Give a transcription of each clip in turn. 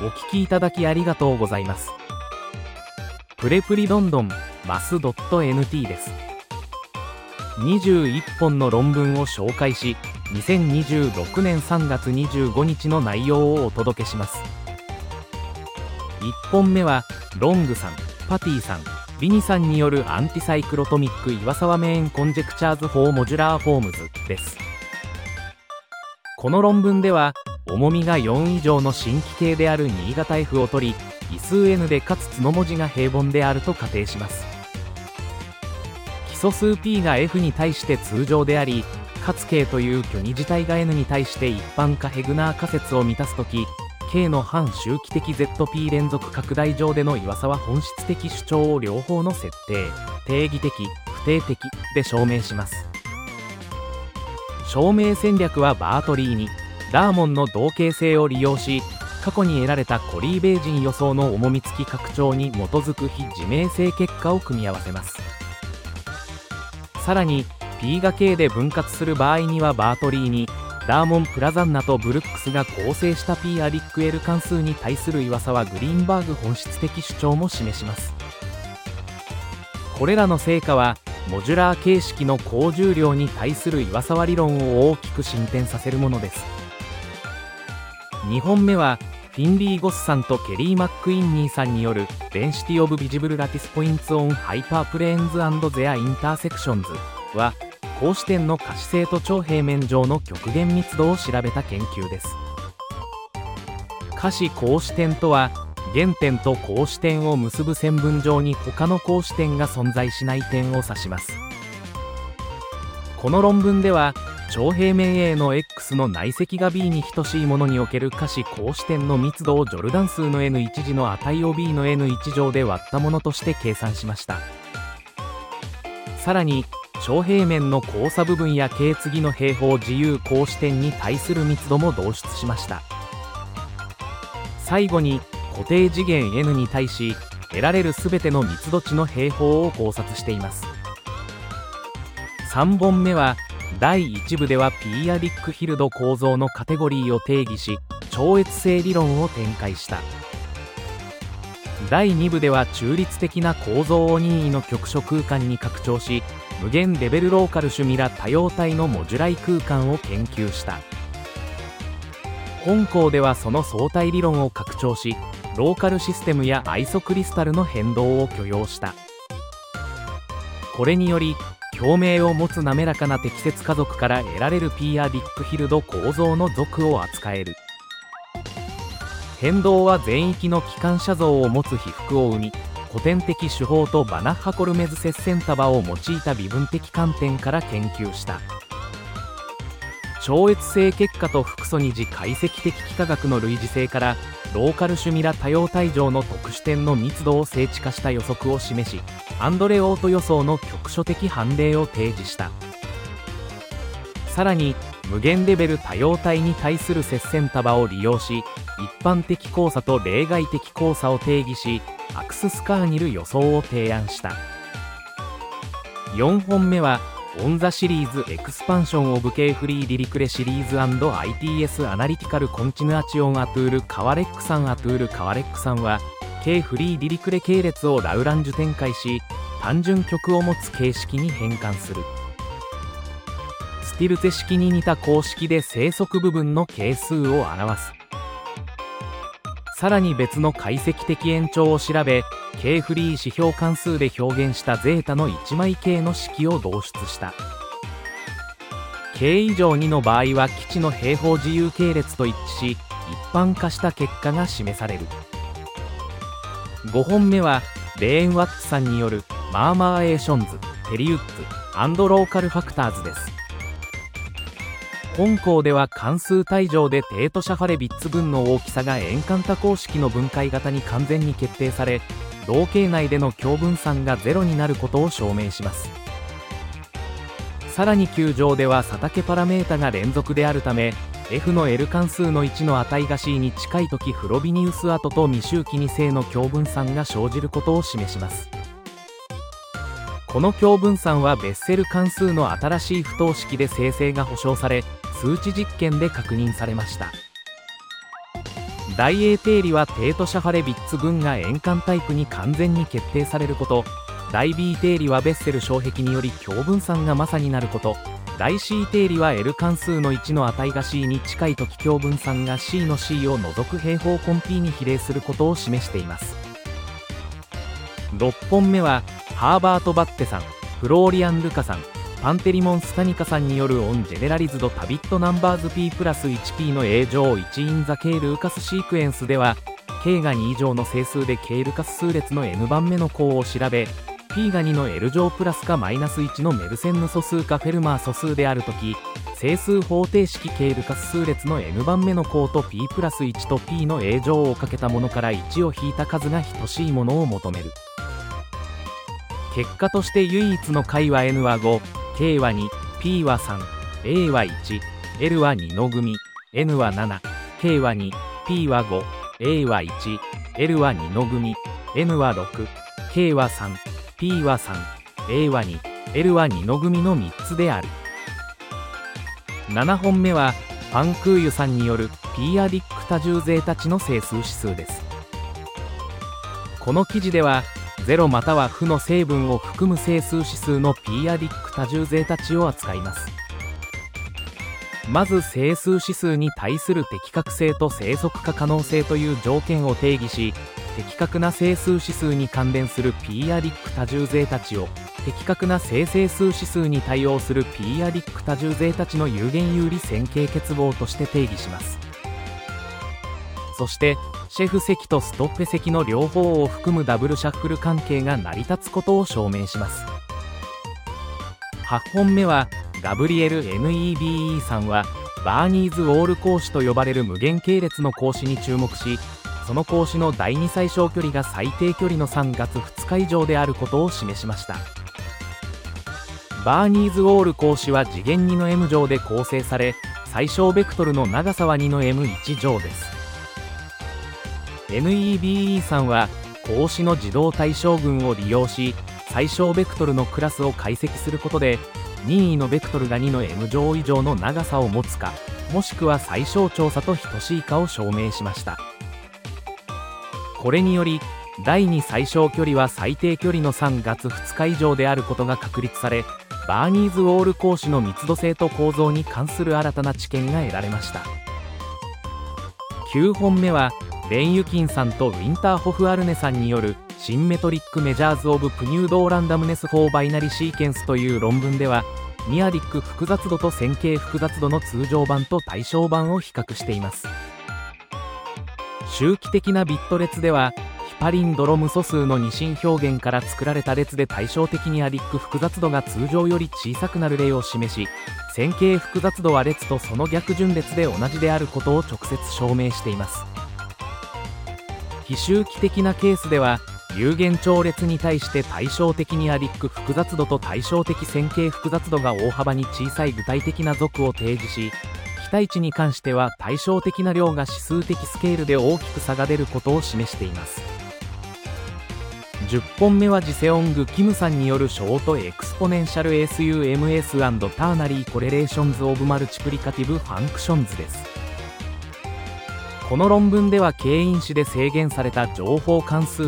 お聞きいただきありがとうございます。プレプリどんどんマス .nt です。21本の論文を紹介し、2026年3月25日の内容をお届けします。1本目はロングさん、パティさん、ビニさんによるアンティサイクロトミック岩沢メインコンジェクチャーズ・フォー・モジュラー・フォームズです。この論文では重みが4以上の新規形である新潟 F を取り、異数 N でかつ角文字が平凡であると仮定します。基礎数 P が F に対して通常であり、かつ K という虚擬自体が N に対して一般化ヘグナー仮説を満たすとき、K の反周期的 ZP 連続拡大上での岩沢本質的主張を両方の設定、定義的、不定的で証明します。証明戦略はバートリーニ・ラーモンの同型性を利用し、過去に得られたコリー・ベージン予想の重み付き拡張に基づく非自明性結果を組み合わせます。さらに P が K で分割する場合にはバートリーニ・ラーモン・プラザンナとブルックスが構成した P アリック L 関数に対する岩沢グリーンバーグ本質的主張も示します。これらの成果はモジュラー形式の高重量に対する岩沢理論を大きく進展させるものです。2本目はフィンリー・ゴスさんとケリー・マックインニーさんによるデンシティ・オブ・ビジブル・ラティス・ポインツ・オン・ハイパープレーンズ・アンド・ゼア・インターセクションズは、光子点の可視性と超平面上の極限密度を調べた研究です。可視光子点とは、原点と光子点を結ぶ線分上に他の光子点が存在しない点を指します。この論文では、超平面 A の X の内積が B に等しいものにおける可視光子点の密度をジョルダン数の N1 次の値を B の N1 乗で割ったものとして計算しました。さらに超平面の交差部分や系次の平方自由光子点に対する密度も導出しました。最後に固定次元 N に対し得られるすべての密度値の平方を考察しています。3本目は第1部では P アリックヒルド構造のカテゴリーを定義し超越性理論を展開した。第2部では中立的な構造を任意の局所空間に拡張し無限レベルローカルシュミラ多様体のモジュライ空間を研究した。本項ではその相対理論を拡張しローカルシステムやアイソクリスタルの変動を許容した。これにより共鳴を持つ滑らかな適切家族から得られる P アディックヒルド構造の属を扱える。変動は全域の機関車像を持つ被覆を生み古典的手法とバナッハコルメズ接線束を用いた微分的観点から研究した。超越性結果と複素二次解析的幾何学の類似性からローカルシュミラ多様体上の特殊点の密度を精緻化した予測を示しアンドレオート予想の局所的判例を提示した。さらに無限レベル多様体に対する接線束を利用し一般的交差と例外的交差を定義しアクススカーニル予想を提案した。4本目はオン・ザ・シリーズ・エクスパンション・オブ・ケーフリー・リリクレシリーズ &ITS アナリティカル・コンチヌアチオン・アトゥール・カワレックさんアトゥール・カワレックさんはケーフリー・リリクレ系列をラウランジュ展開し単純極を持つ形式に変換する。スティルツェ式に似た公式で生息部分の係数を表す。さらに別の解析的延長を調べ K フリー指標関数で表現したゼータの1枚系の式を導出した。 K 以上2の場合は基地の平方自由系列と一致し一般化した結果が示される。5本目はレーン・ワッツさんによるマーマーエーションズ・ペリウッズ&ローカルファクターズです。本項では関数体上でテートシャファレビッツ分の大きさが円環多項式の分解型に完全に決定され同型内での共分散が0になることを証明します。さらに9乗では差丈パラメータが連続であるため F の L 関数の1の値が C に近いときフロビニウス跡と未周期に正の共分散が生じることを示します。この共分散はベッセル関数の新しい不等式で生成が保証され数値実験で確認されました。 大英定理はテート・シャファレビッツ群が円環タイプに完全に決定されること。大 B 定理はベッセル障壁により共分散がマサになること。大 C 定理は L 関数の1の値が C に近いとき共分散が C の C を除く平方根 P に比例することを示しています。6本目はハーバート・バッテさん、フローリアン・ルカさん、パンテリモン・スタニカさんによるオン・ジェネラリズド・タビット・ナンバーズ P プラス 1P の A 乗1 in the K ルーカスシークエンスでは K が2以上の整数で K ルカス数列の N 番目の項を調べ、P が2の L 乗プラスかマイナス1のメルセンヌ素数かフェルマー素数であるとき、整数方程式 K ルカス数列の N 番目の項と P プラス1と P の A 乗をかけたものから1を引いた数が等しいものを求める。結果として唯一の解は N は5、K は2、P は3、A は1、L は2の組、N は7、K は2、P は5、A は1、L は2の組、N は6、K は3、P は3、A は2、L は2の組の3つである。7本目はファンクーユさんによるピーアディック多重ゼータ値の整数指数です。この記事では0または負の成分を含む整数指数のピーアディック多重ゼータ値を扱います。まず整数指数に対する適格性と生息化可能性という条件を定義し、的確な整数指数に関連するピーアディック多重ゼータ値を的確な正整数指数に対応するピーアディック多重ゼータ値の有限有利線形結合として定義します。そしてシェフ積とストッペ積の両方を含むダブルシャッフル関係が成り立つことを証明します。8本目はガブリエル NEBE さんはバーニーズ・ウォール格子と呼ばれる無限系列の格子に注目し、その格子の第2最小距離が最低距離の3月2日以上であることを示しました。バーニーズ・ウォール格子は次元2の M 乗で構成され、最小ベクトルの長さは2の M1 乗です。NEBE さんは格子の自動対象群を利用し、最小ベクトルのクラスを解析することで任意のベクトルが2の M 乗以上の長さを持つか、もしくは最小長さと等しいかを証明しました。これにより第2最小距離は最低距離の3月2日以上であることが確立され、バーニーズ・ウォール格子の密度性と構造に関する新たな知見が得られました。9本目はレン・ユキンさんとウィンターホフ・アルネさんによるシンメトリック・メジャーズ・オブ・プニュードー・ランダムネス・フォー・バイナリ・シーケンスという論文では、ニアディック複雑度と線形複雑度の通常版と対象版を比較しています。周期的なビット列ではヒパリンドロム素数の二進表現から作られた列で対照的にアディック複雑度が通常より小さくなる例を示し、線形複雑度は列とその逆順列で同じであることを直接証明しています。非周期的なケースでは有限長列に対して対照的にアディック複雑度と対照的線形複雑度が大幅に小さい具体的な属を提示し、期待値に関しては対照的な量が指数的スケールで大きく差が出ることを示しています。10本目はジセオング・キムさんによるショートエクスポネンシャル SUMS& ターナリー・コレレーションズ・オブ・マルチプリカティブ・ファンクションズです。この論文では経因子で制限された情報関数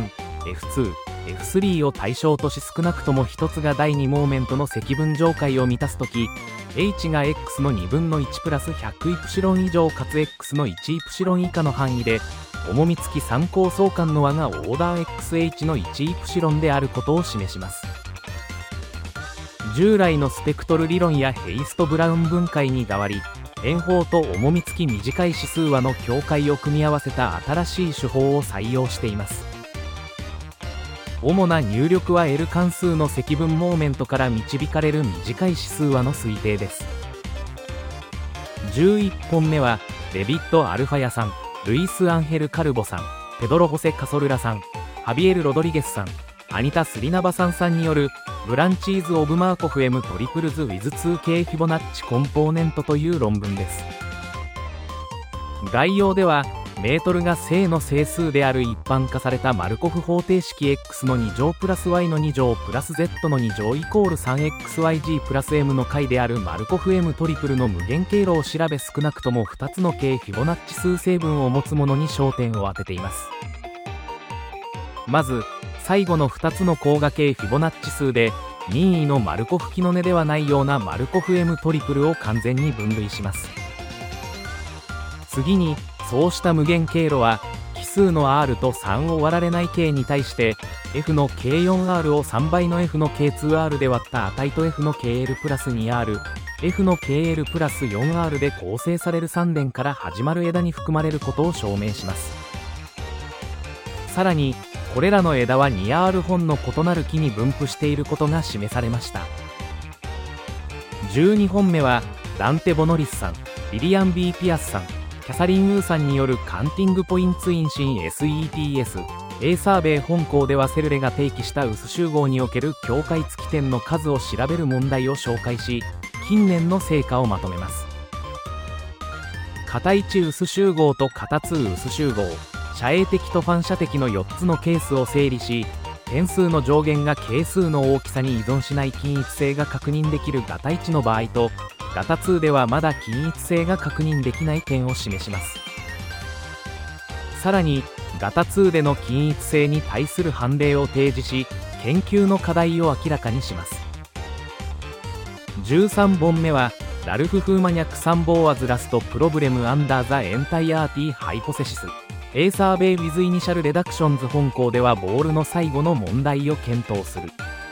F1、F2、F3 を対象とし、少なくとも1つが第2モーメントの積分上階を満たすとき、H が X の2分の1プラス100イプシロン以上かつ X の1イプシロン以下の範囲で、重み付き3項相関の和がオーダー XH の1イプシロンであることを示します。従来のスペクトル理論やヘイスト・ブラウン分解に代わり、円方と重み付き短い指数和の境界を組み合わせた新しい手法を採用しています。主な入力は L 関数の積分モーメントから導かれる短い指数和の推定です。11本目はデビッド・アルファヤさん、ルイス・アンヘル・カルボさん、ペドロ・ホセ・カソルラさん、ハビエル・ロドリゲスさん、アニタ・スリナバさんによるブランチーズ・オブ・マーコフ M トリプルズ・ウィズ 2K フィボナッチコンポーネントという論文です。概要ではメートルが正の整数である一般化されたマルコフ方程式 x の2乗プラス y の2乗プラス z の2乗イコール 3xyg プラス m の解であるマルコフ M トリプルの無限経路を調べ、少なくとも2つの系フィボナッチ数成分を持つものに焦点を当てています。まず最後の2つの項が系フィボナッチ数で、任意のマルコフ記の根ではないようなマルコフ M トリプルを完全に分類します。次にそうした無限経路は奇数の r と3を割られない系に対して f の k4r を3倍の f の k2r で割った値と f の kl プラス 2r、 f の kl プラス 4r で構成される3連から始まる枝に含まれることを証明します。さらにこれらの枝は 2r 本の異なる木に分布していることが示されました。12本目はダンテ・ボノリスさん、リリアン・B・ピアスさん、キャサリン・ウーさんによるカンティングポインツインシン SETS A サーベイ本校ではセルレが提起した薄集合における境界付き点の数を調べる問題を紹介し、近年の成果をまとめます。型1薄集合と型2薄集合、遮影的と反射的の4つのケースを整理し、点数の上限が係数の大きさに依存しない均一性が確認できる型1の場合と、型2ではまだ均一性が確認できない点を示します。さらに型2での均一性に対する判例を提示し、研究の課題を明らかにします。13本目はラルフ・フーマニャク・サンボーアズ・ラスト・プロブレム・アンダー・ザ・エンタイアーティ・ハイポセシス A サーベイ・ウィズ・イニシャル・レダクションズ本校ではボールの最後の問題を検討する。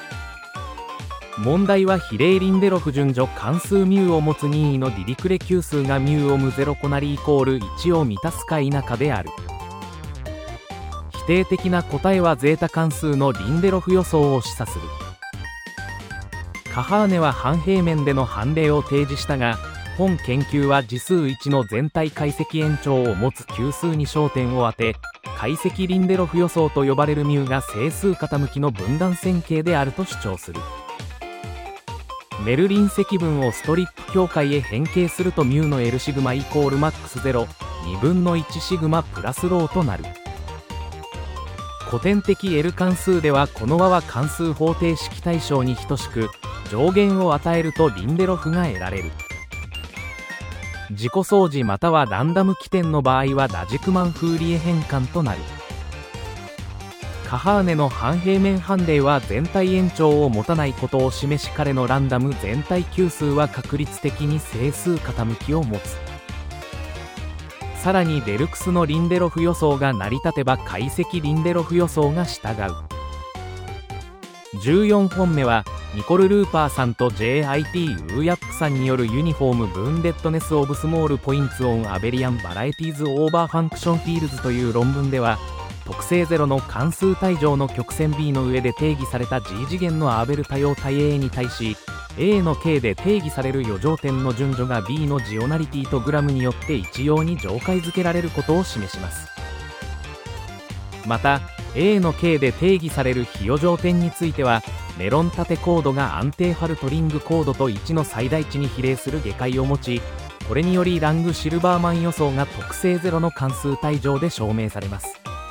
問題は比例リンデロフ順序関数 μ を持つ任意のディリクレ級数が μ を無0個なりイコール1を満たすか否かである。否定的な答えはゼータ関数のリンデロフ予想を示唆する。カハーネは半平面での判例を提示したが、本研究は次数1の全体解析延長を持つ級数に焦点を当て、解析リンデロフ予想と呼ばれる μ が整数傾きの分断線形であると主張する。メルリン積分をストリップ境界へ変形すると μ の L シグマイコールマックス0、2分の1シグマプラスローとなる。古典的 L 関数ではこの和は関数方程式対象に等しく、上限を与えるとリンデロフが得られる。自己相似またはランダム起点の場合はラジクマンフーリエ変換となる。カハーネの半平面判例は全体延長を持たないことを示し、彼のランダム全体級数は確率的に整数傾きを持つ。さらにデルクスのリンデロフ予想が成り立てば解析リンデロフ予想が従う。14本目はニコル・ルーパーさんと JIT ウーヤップさんによるユニフォーム・ブーンデッドネス・オブ・スモール・ポインツ・オン・アベリアン・バラエティーズ・オーバー・ファンクション・フィールズという論文では、特性0の関数対上の曲線 B の上で定義された G 次元のアーベル多様体 A に対し、 A の K で定義される余剰点の順序が B のジオナリティとグラムによって一様に上階づけられることを示します。また A の K で定義される非余剰点については、メロン縦コードが安定ファルトリングコードと1の最大値に比例する下階を持ち、これによりラング・シルバーマン予想が特性0の関数対上で証明されます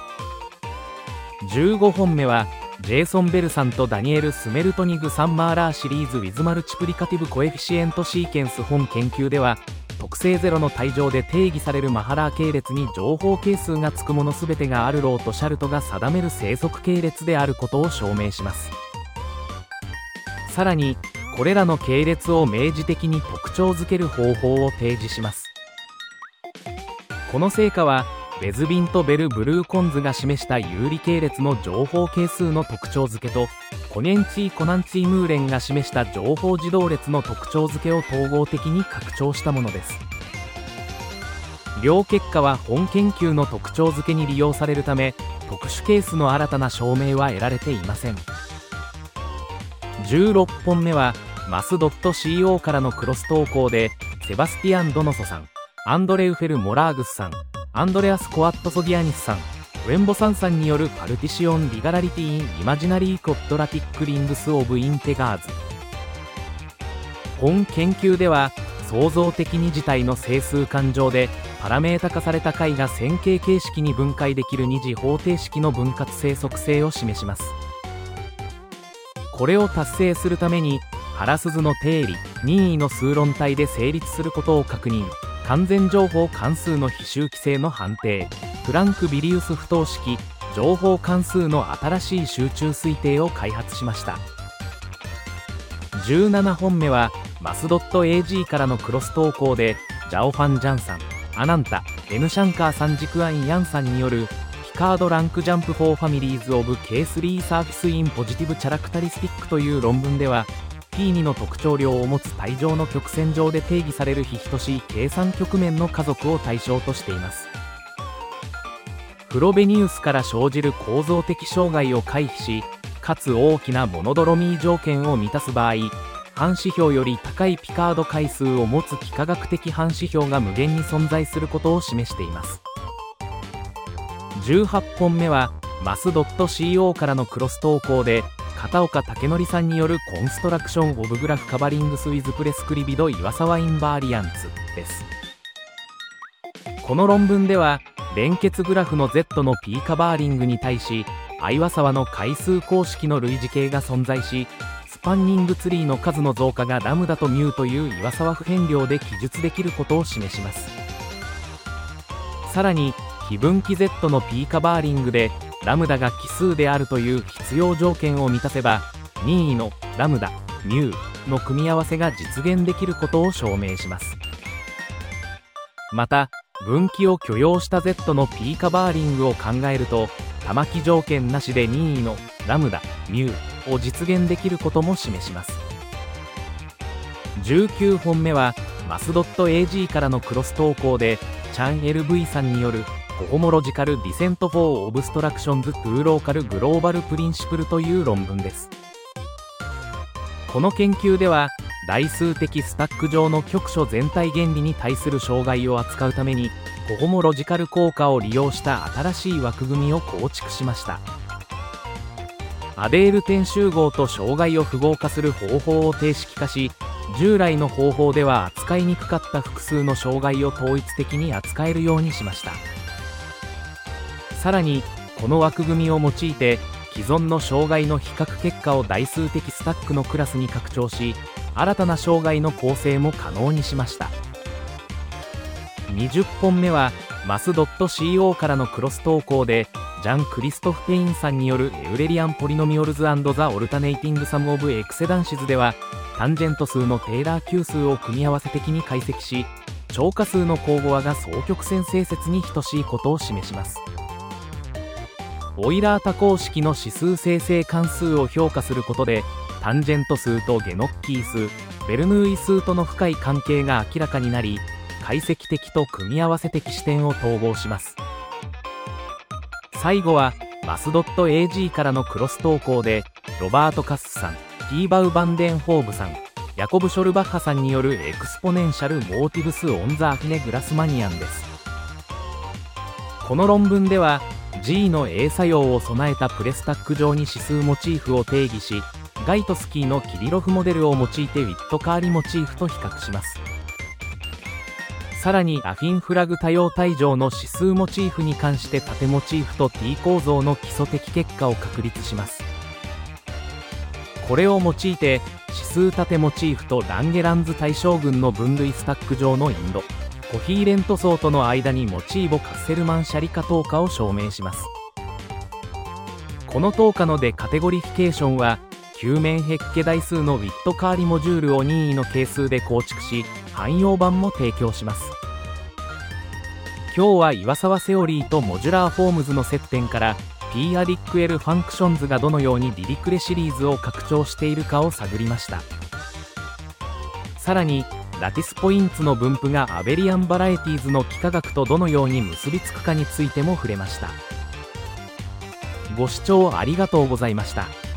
。15本目はジェイソン・ベルさんとダニエル・スメルトニグ・サンマーラーシリーズ with マルチプリカティブコエフィシエントシーケンス。本研究では特性0の対上で定義されるマハラー系列に乗法係数がつくもの全てがアルローとシャルトが定める生息系列であることを証明します。さらにこれらの系列を明示的に特徴づける方法を提示します。この成果はベズビンとベル・ブルーコンズが示した有利系列の乗法係数の特徴づけと、コネンツィ・コナンツィ・ムーレンが示した乗法自動列の特徴づけを統合的に拡張したものです。両結果は本研究の特徴づけに利用されるため、特殊ケースの新たな証明は得られていません。16本目はマス .co からのクロス投稿で、セバスティアン・ドノソさん、アンドレウフェル・モラーグスさん、アンドレアス・コアットソディアニスさん、ウェンボサンさんによるパルティシオン・リガラリティ・イン・イマジナリー・コッドラティック・リングス・オブ・インテガーズ。本研究では創造的二次体の整数間上でパラメータ化された解が線形形式に分解できる二次方程式の分割生則性を示します。これを達成するために原鈴の定理任意の数論体で成立することを確認、完全乗法関数の非周期性の判定、プランク・ビリウス不等式乗法関数の新しい集中推定を開発しました。17本目はマスドット AG からのクロス投稿でジャオファン・ジャンさん、アナンタ・エヌ・シャンカーさん、ジクアイン・ヤンさんによるピカード・ランク・ジャンプ・フォー・ファミリーズ・オブ・ K3 サーフィス・イン・ポジティブ・チャラクタリスティックという論文では P2 の特徴量を持つ体上の曲線上で定義される非等しい計算局面の家族を対象としています。フロベニウスから生じる構造的障害を回避し、かつ大きなモノドロミー条件を満たす場合、反指標より高いピカード回数を持つ幾何学的反指標が無限に存在することを示しています。18本目はマス .co からのクロス投稿で片岡武則さんによるコンストラクション・オブ・グラフ・カバリングス・ウィズ・プレスクリビド・岩沢インバーリアンツです。この論文では連結グラフの Z の P カバーリングに対し岩沢の回数公式の類似形が存在し、スパンニングツリーの数の増加がラムダとミューという岩沢不変量で記述できることを示します。さらに非分岐 Z の P カバーリングでラムダが奇数であるという必要条件を満たせば任意のラムダ・ミューの組み合わせが実現できることを証明します。また分岐を許容した Z の P カバーリングを考えると玉岐条件なしで任意のラムダ・ミューを実現できることも示します。19本目はマス .AG からのクロス投稿でチャン LV さんによるコホモロジカル・ディセント・フォー・オブストラクションズ・トゥー・ローカル・グローバル・プリンシプルという論文です。この研究では代数的スタック上の局所全体原理に対する障害を扱うためにコホモロジカル効果を利用した新しい枠組みを構築しました。アデール点集合と障害を符号化する方法を定式化し、従来の方法では扱いにくかった複数の障害を統一的に扱えるようにしました。さらにこの枠組みを用いて既存の障害の比較結果を代数的スタックのクラスに拡張し、新たな障害の構成も可能にしました。20本目はマス .co からのクロス投稿でジャン・クリストフ・ペインさんによるエウレリアン・ポリノミオルズ&ザ・オルタネイティング・サム・オブ・エクセダンシズではタンジェント数のテーラー級数を組み合わせ的に解析し、超過数の交互和が双曲線整節に等しいことを示します。オイラー多項式の指数生成関数を評価することでタンジェント数とゲノッキー数、ベルヌーイ数との深い関係が明らかになり、解析的と組み合わせ的視点を統合します。最後はマス .AG からのクロス投稿でロバート・カスさん、ティーバウ・バンデンホーブさん、ヤコブ・ショルバッハさんによるエクスポネンシャル・モーティブス・オン・ザ・アフィネ・グラスマニアンです。この論文では G の A 作用を備えたプレスタック上に指数モチーフを定義し、ガイトスキーのキリロフモデルを用いてウィットカーリモチーフと比較します。さらにアフィンフラグ多様体上の指数モチーフに関して縦モチーフと T 構造の基礎的結果を確立します。これを用いて指数縦モチーフとランゲランズ対象群の分類スタック上のインドコヒーレント層との間にモチーボ・カッセルマン・シャリカ等価を証明します。この等価のでカテゴリフィケーションは球面ヘッケ代数のウィットカーリモジュールを任意の係数で構築し、汎用版も提供します。今日は岩沢セオリーとモジュラーフォームズの接点から P アディック L ファンクションズがどのようにリリクレシリーズを拡張しているかを探りました。さらにラティスポインツの分布がアベリアンバラエティーズの幾何学とどのように結びつくかについても触れました。ご視聴ありがとうございました。